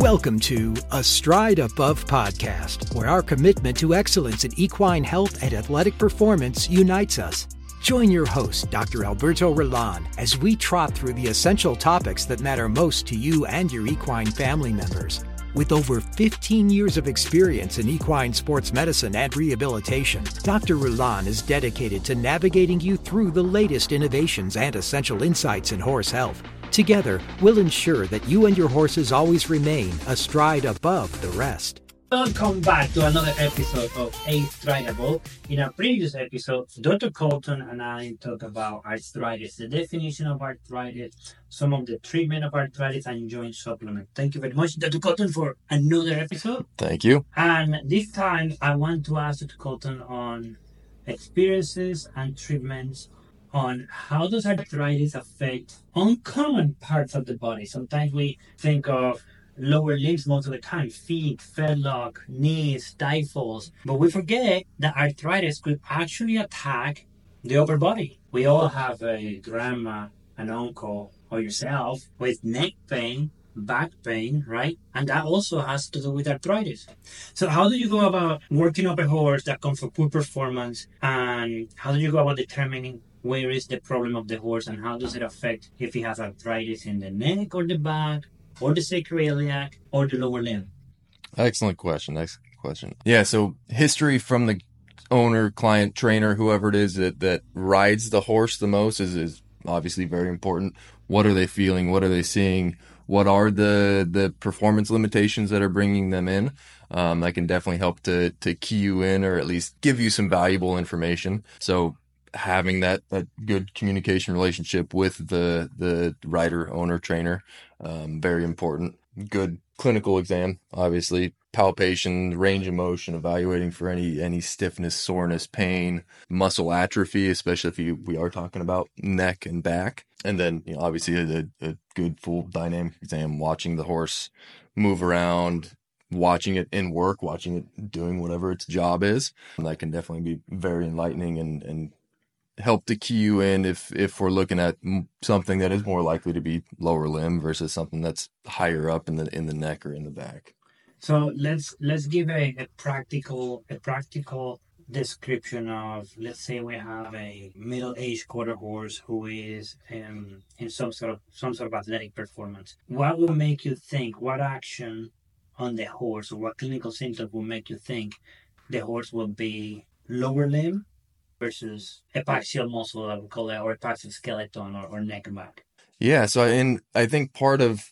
Welcome to A Stride Above podcast, where our commitment to excellence in equine health and athletic performance unites us. Join your host, Dr. Alberto Rollan, as we trot through the essential topics that matter most to you and your equine family members. With over 15 years of experience in equine sports medicine and rehabilitation, Dr. Rollan is dedicated to navigating you through the latest innovations and essential insights in horse health. Together, we'll ensure that you and your horses always remain a stride above the rest. Welcome back to another episode of A Stride Above. In our previous episode, Dr. Colton and I talked about arthritis, the definition of arthritis, some of the treatment of arthritis, and joint supplement. Thank you very much, Dr. Colton, for another episode. Thank you. And this time, I want to ask Dr. Colton on experiences and treatments on how does arthritis affect uncommon parts of the body. Sometimes we think of lower limbs most of the time, feet, fetlock, knees, stifles. But we forget that arthritis could actually attack the upper body. We all have a grandma, an uncle, or yourself with neck pain, back pain, right? And that also has to do with arthritis. So how do you go about working up a horse that comes for poor performance? And how do you go about determining where is the problem of the horse and how does it affect if he has arthritis in the neck or the back, or the sacroiliac, or the lower limb? Excellent question. Yeah, so history from the owner, client, trainer, whoever it is that rides the horse the most is obviously very important. What are they feeling? What are they seeing? What are the performance limitations that are bringing them in? That can definitely help to key you in or at least give you some valuable information. So having that good communication relationship with the rider, owner, trainer, very important. Good clinical exam, obviously, palpation, range of motion, evaluating for any stiffness, soreness, pain, muscle atrophy, especially if we are talking about neck and back. And then, obviously a good full dynamic exam, watching the horse move around, watching it in work, watching it doing whatever its job is. And that can definitely be very enlightening and help to key you in if we're looking at something that is more likely to be lower limb versus something that's higher up in the neck or in the back. So let's give a practical description of, let's say we have a middle-aged quarter horse who is in some sort of athletic performance. What will make you think? What action on the horse or what clinical symptoms will make you think the horse will be lower limb versus epaxial muscle, I would call it, or epaxial skeleton or neck and back? Yeah, so I think part of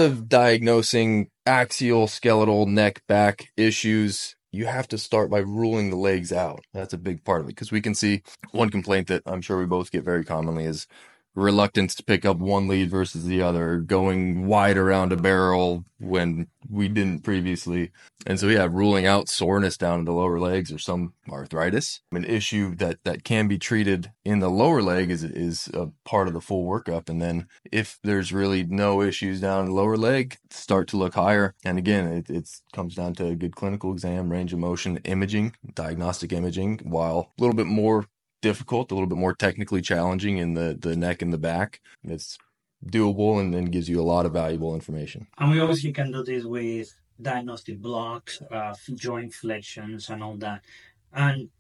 diagnosing axial, skeletal, neck, back issues, you have to start by ruling the legs out. That's a big part of it, because we can see one complaint that I'm sure we both get very commonly is reluctance to pick up one lead versus the other, going wide around a barrel when we didn't previously. And so, ruling out soreness down in the lower legs or some arthritis. An issue that can be treated in the lower leg is a part of the full workup. And then if there's really no issues down in the lower leg, start to look higher. And again, it comes down to a good clinical exam, range of motion, imaging, diagnostic imaging, while a little bit more difficult, a little bit more technically challenging in the neck and the back. It's doable and then gives you a lot of valuable information. And we obviously can do this with diagnostic blocks, joint flexions and all that. And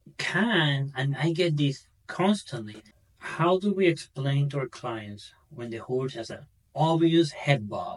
I get this constantly, how do we explain to our clients when the horse has an obvious head bob,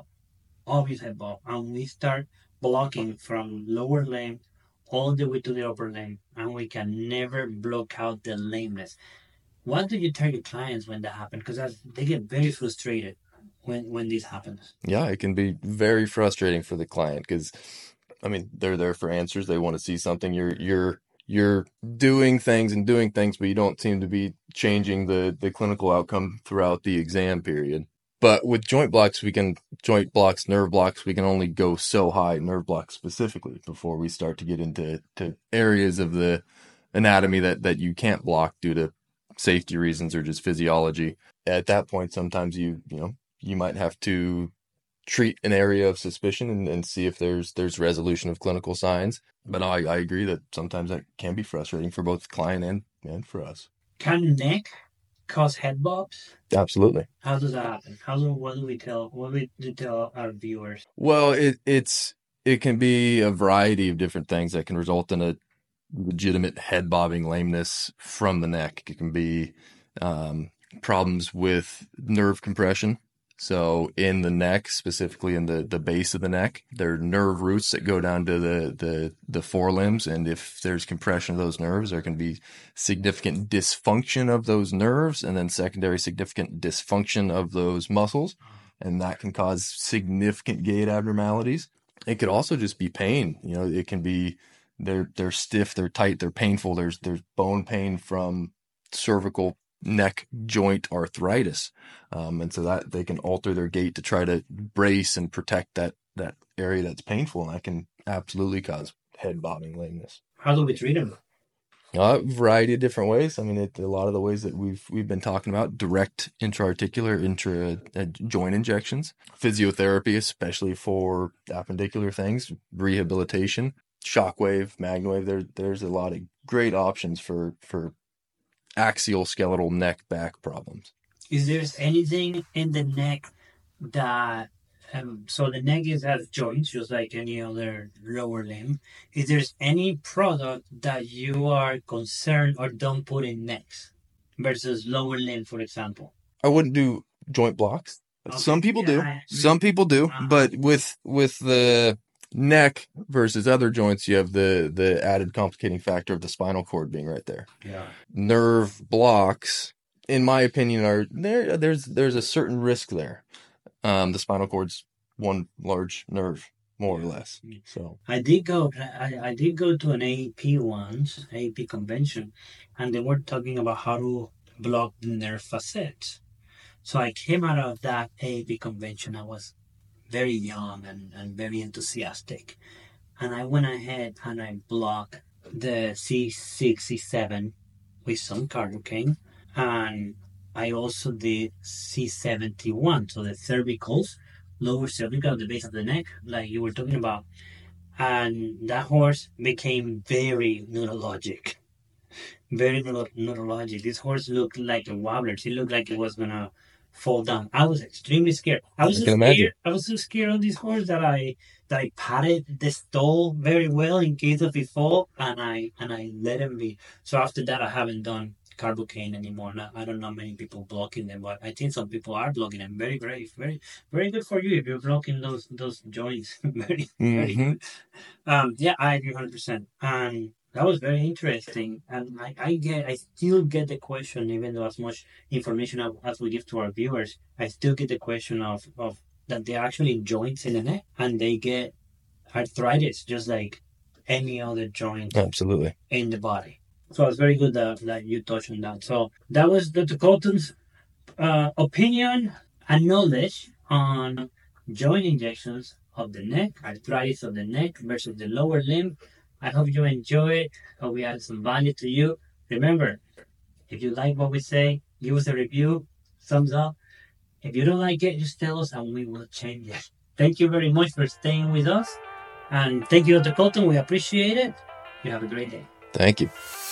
and we start blocking from lower limb all the way to the upper limb, and we can never block out the lameness? What do you tell your clients when that happens? Because they get very frustrated when this happens. Yeah, it can be very frustrating for the client because, they're there for answers. They want to see something. You're doing things, but you don't seem to be changing the clinical outcome throughout the exam period. But with joint blocks, nerve blocks, we can only go so high, nerve blocks specifically, before we start to get into areas of the anatomy that you can't block due to safety reasons or just physiology. At that point, sometimes you might have to treat an area of suspicion and see if there's resolution of clinical signs. But I agree that sometimes that can be frustrating for both the client and for us. Can neck cause head bobs? Absolutely. How does that happen? What do we tell our viewers? Well, it can be a variety of different things that can result in a legitimate head bobbing lameness from the neck. It can be problems with nerve compression. So in the neck, specifically in the base of the neck, there are nerve roots that go down to the forelimbs. And if there's compression of those nerves, there can be significant dysfunction of those nerves, and then secondary significant dysfunction of those muscles. And that can cause significant gait abnormalities. It could also just be pain. You know, it can be they're stiff, they're tight, they're painful. There's bone pain from cervical neck joint arthritis, and so that they can alter their gait to try to brace and protect that area that's painful, and that can absolutely cause head bobbing lameness. How do we treat them? A variety of different ways. I mean, a lot of the ways that we've been talking about: direct intra-articular, joint injections, physiotherapy, especially for appendicular things, rehabilitation, shockwave, MagnaWave. There's a lot of great options for axial skeletal neck back problems. Is there anything in the neck that so the neck has joints just like any other lower limb? Is there any product that you are concerned or don't put in necks versus lower limb, for example? I wouldn't do joint blocks. Okay. Some people do. Some people do. But with the neck versus other joints, you have the added complicating factor of the spinal cord being right there. Yeah. Nerve blocks, in my opinion, are there. There's a certain risk there. The spinal cord's one large nerve, more or less. So I did go to an AAP once, AAP convention, and they were talking about how to block the nerve facets. So I came out of that AAP convention. I was very young and very enthusiastic. And I went ahead and I blocked the C6, C7 with some carbocaine. And I also did C71, so the cervicals, lower cervical at the base of the neck, like you were talking about. And that horse became very neurologic. Very neurologic. This horse looked like a wobbler. He looked like it was going to fall down. I was extremely scared. I was so scared of this horse that I patted the stall very well in case of it fall, and I let him be. So after that, I haven't done carbocaine anymore. Now, I don't know many people blocking them, but I think some people are blocking them. Very, very, very, very good for you if you're blocking those joints. Very, very good. Yeah, I agree 100%. And that was very interesting, and I still get the question, even though as much information as we give to our viewers, I still get the question of that they're actually joints in the neck, and they get arthritis just like any other joint. Absolutely. In the body. So it's very good that you touched on that. So that was Dr. Colton's opinion and knowledge on joint injections of the neck, arthritis of the neck versus the lower limb. I hope you enjoy it. Hope we added some value to you. Remember, if you like what we say, give us a review, thumbs up. If you don't like it, just tell us and we will change it. Thank you very much for staying with us. And thank you, Dr. Colton. We appreciate it. You have a great day. Thank you.